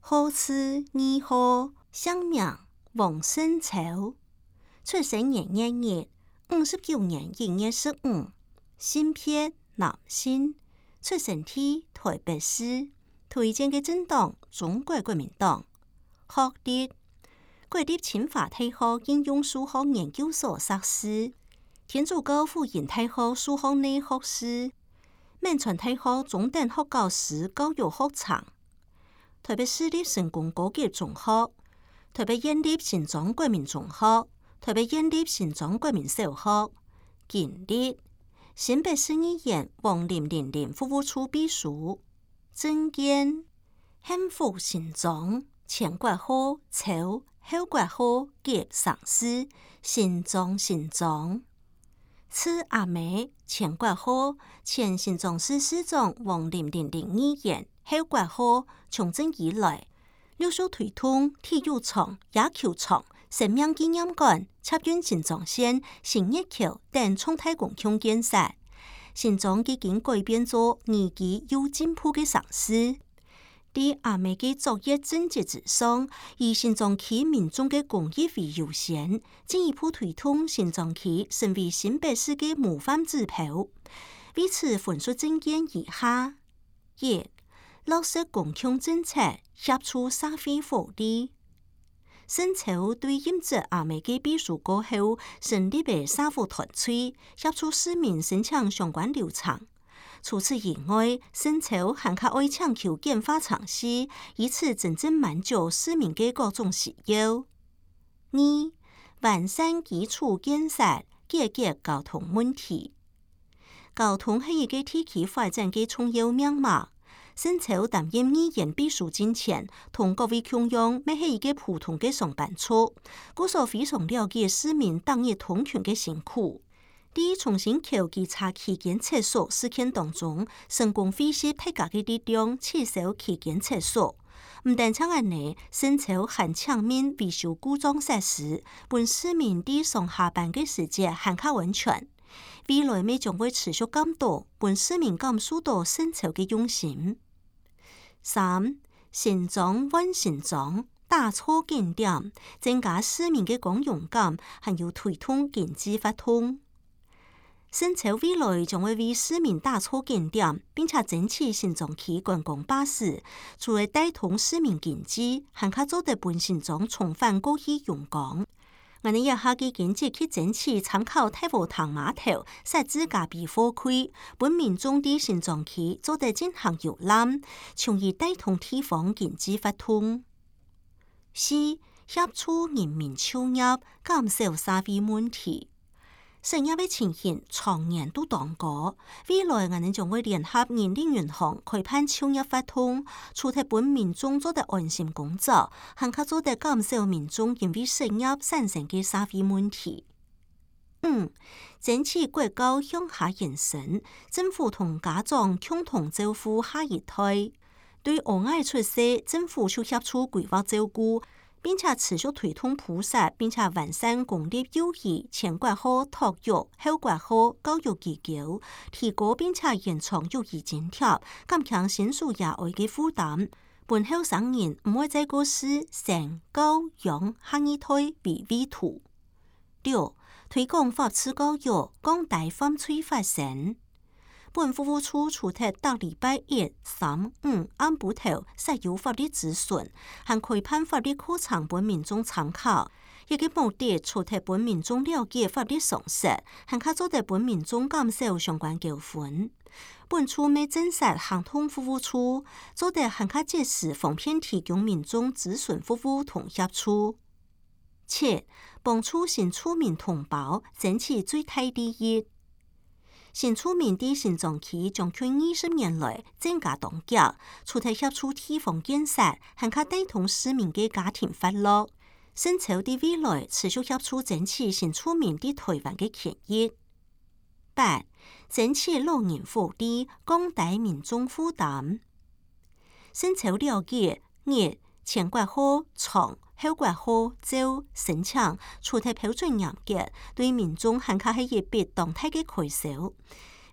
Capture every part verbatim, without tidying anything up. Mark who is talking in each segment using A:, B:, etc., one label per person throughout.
A: 好字二號，鄉名王勝潮，出生年一日，五十九年一月十五，性別男性，出生地台北市，推薦嘅政黨中國國民黨，學歷國立清華大學應用數學研究所碩士，天主教輔仁大學數學內學士，銘傳大學中等學教師教育學長。台北市立成功高級中學、台北縣立新莊國民中學、台北縣立新莊國民小學。經歷新北市議員王林玲玲服務處秘書。政見幸福新莊前國號朝後國號及上司新莊新莊。次阿妹前國號前新莊市市長王林玲玲議員後國號從政以來，陸續推動體育場、野球場、生命紀念館、插運新莊線、新月橋等重大公共建設。新莊已經改變咗宜居又進步嘅城市。喺阿妹嘅作業政績之上，以新莊區民眾嘅公益為優先，進一步推動新莊區成為新北市嘅模範指標。為此分述政見以下：一、落實公共政策，協助社會福利。勝潮對任職阿妹嘅秘書過後，成立嘅社福團隊，協助市民申請相關流程。除此以外，勝潮還較愛搶求簡化程序，以此真正滿足市民嘅各種需要。二、完善基礎建設，解決交通問題。交通係一個地區發展嘅重要命脈。勝潮擔任議員秘書之前，同各位共用咩係一個普通嘅上班族，故所非常了解市民當日通勤嘅辛苦。喺重新橋稽查期間廁所事件當中，成功揮使大家嘅力量，撤銷期間廁所。唔但像安尼，勝潮還搶面維修故障設施，本市民喺上下班嘅時節還較安全。未來咪將會持續監督，本市民感受到勝潮嘅用心。三、新莊換新莊，打造景點，增加市民嘅共融感，還有推動經濟發展。勝潮未來將會為市民打造景點，並且爭取新莊區觀光巴士，除了帶動市民經濟，還可做得本新莊重返過去榮光。我哋一下嘅經濟去爭取參考太和塘碼頭設置咖啡貨區，本民眾啲新莊區做得進行遊覽，從而帶動地方經濟發展。四、協助人民就業，減少社會問題。失業嘅情形長年都當過，未來我哋將會聯合人力銀行開辦就業發通，除咗本民眾做得安心工作，還可做得減少民眾因為失業產生嘅社會問題。五、爭取國教向下延伸，政府同家長共同照顧下一代。對兒童出世，政府就協助規劃照顧，並且持續推動普實，並且完善公立幼兒、前國號托育、後國號教育機構，提高並且延長育兒津貼，減輕新手爺兒嘅負擔。本後生人唔會再過世生教養下一代為為土。六、推廣法治教育，降低犯罪發生。本服務處除咗到禮拜一、三、五按部頭設有法律諮詢，還開辦法律課程本民眾參考。一個目的除咗本民眾了解法律常識，還可做得本民眾減少相關糾紛。本處未正式行通服務處，做得還可及時方便提供民眾諮詢服務同協助。七、幫助新住民同胞爭取最大利益。新住民的新莊區將近二十年來增加當家，除咗協助地方建設，還可帶動市民嘅家庭發樂。勝潮的未來持續協助爭取新住民的台灣嘅權益。八、爭取老人福利，降低民眾負擔。勝潮了解日前國號長後國號照申請，除咗標準嚴格，對民眾還可係一筆動態嘅開銷。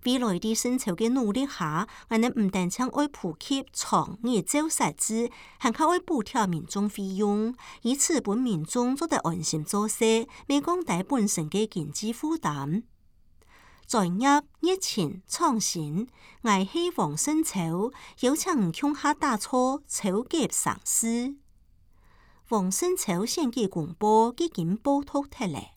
A: 未來啲新潮嘅努力下，我哋唔但將愛普及創意招實質，還靠愛補貼民眾費用，以此本民眾做得安心做事，未降低本身嘅經濟負擔。專業、熱情、創新，我係黃勝洲，邀請共下打錯超級嘗試。黃勝洲先嘅公佈已經報導出嚟。